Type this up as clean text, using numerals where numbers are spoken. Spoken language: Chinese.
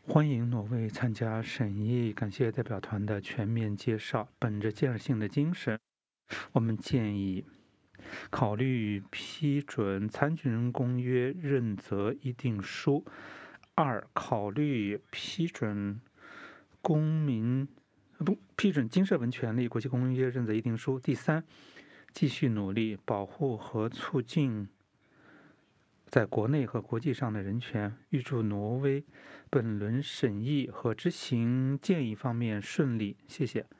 欢迎挪威参加审议，感谢代表团的全面介绍。本着建设性的精神，我们建议考虑批准参军人公约认责议定书；二、考虑批准经社文权利国际公约认责议定书；第三，继续努力保护和促进在国内和国际上的人权，预祝挪威本轮审议和执行建议方面顺利。谢谢。